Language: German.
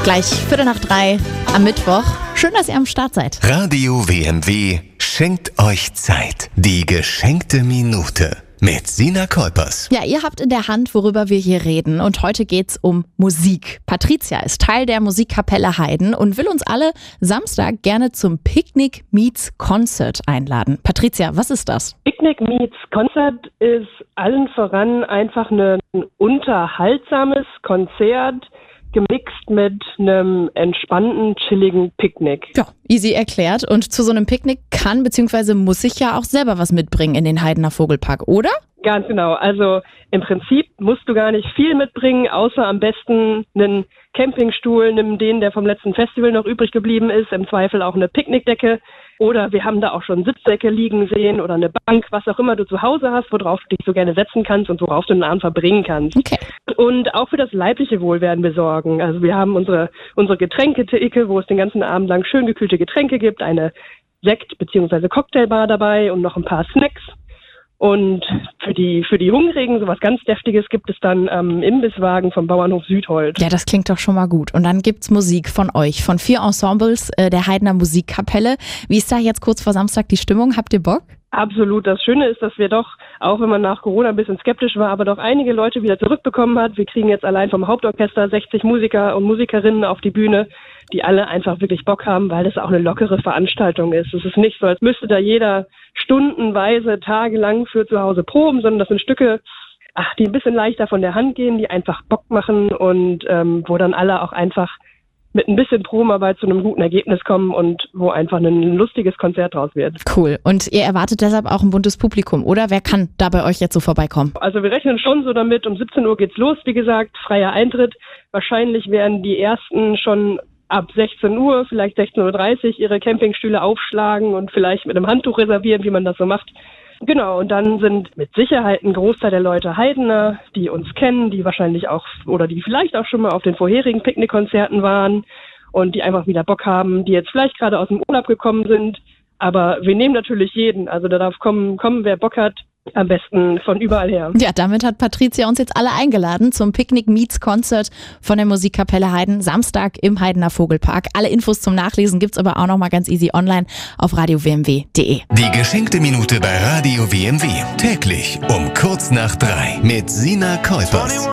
Gleich 3:15 am Mittwoch. Schön, dass ihr am Start seid. Radio WMW schenkt euch Zeit. Die geschenkte Minute mit Sina Kolpers. Ja, ihr habt in der Hand, worüber wir hier reden. Und heute geht's um Musik. Patricia ist Teil der Musikkapelle Heiden und will uns alle Samstag gerne zum Picnic Meets Concert einladen. Patricia, was ist das? Picnic Meets Concert ist allen voran einfach ein unterhaltsames Konzert, gemixt mit einem entspannten, chilligen Picknick. Ja, easy erklärt. Und zu so einem Picknick kann bzw. muss ich ja auch selber was mitbringen in den Heidener Vogelpark, oder? Ganz genau. Also im Prinzip musst du gar nicht viel mitbringen, außer am besten einen Campingstuhl, nimm den, der vom letzten Festival noch übrig geblieben ist, im Zweifel auch eine Picknickdecke. Oder wir haben da auch schon Sitzsäcke liegen sehen oder eine Bank, was auch immer du zu Hause hast, worauf du dich so gerne setzen kannst und worauf du den Abend verbringen kannst. Okay. Und auch für das leibliche Wohl werden wir sorgen. Also wir haben unsere Getränketheke, wo es den ganzen Abend lang schön gekühlte Getränke gibt, eine Sekt- bzw. Cocktailbar dabei und noch ein paar Snacks. Und für die Hungrigen, sowas ganz Deftiges, gibt es dann Imbisswagen vom Bauernhof Südhold. Ja, das klingt doch schon mal gut. Und dann gibt's Musik von euch, von 4 Ensembles der Heidener Musikkapelle. Wie ist da jetzt kurz vor Samstag die Stimmung? Habt ihr Bock? Absolut. Das Schöne ist, dass wir doch, auch wenn man nach Corona ein bisschen skeptisch war, aber doch einige Leute wieder zurückbekommen hat. Wir kriegen jetzt allein vom Hauptorchester 60 Musiker und Musikerinnen auf die Bühne, die alle einfach wirklich Bock haben, weil das auch eine lockere Veranstaltung ist. Es ist nicht so, als müsste da jeder stundenweise, tagelang für zu Hause proben, sondern das sind Stücke, die ein bisschen leichter von der Hand gehen, die einfach Bock machen und wo dann alle auch einfach mit ein bisschen Probenarbeit zu einem guten Ergebnis kommen und wo einfach ein lustiges Konzert draus wird. Cool. Und ihr erwartet deshalb auch ein buntes Publikum, oder? Wer kann da bei euch jetzt so vorbeikommen? Also wir rechnen schon so damit, um 17 Uhr geht's los, wie gesagt, freier Eintritt. Wahrscheinlich werden die ersten schon ab 16 Uhr, vielleicht 16:30 Uhr ihre Campingstühle aufschlagen und vielleicht mit einem Handtuch reservieren, wie man das so macht. Genau, und dann sind mit Sicherheit ein Großteil der Leute Heidener, die uns kennen, die wahrscheinlich auch oder die vielleicht auch schon mal auf den vorherigen Picknickkonzerten waren und die einfach wieder Bock haben, die jetzt vielleicht gerade aus dem Urlaub gekommen sind. Aber wir nehmen natürlich jeden, also da darf kommen, wer Bock hat, am besten von überall her. Ja, damit hat Patricia uns jetzt alle eingeladen zum Picnic Meets Concert von der Musikkapelle Heiden, Samstag im Heidener Vogelpark. Alle Infos zum Nachlesen gibt's aber auch noch mal ganz easy online auf radiowmw.de. Die geschenkte Minute bei Radio WMW. Täglich um kurz nach 3 mit Sina Kolpers.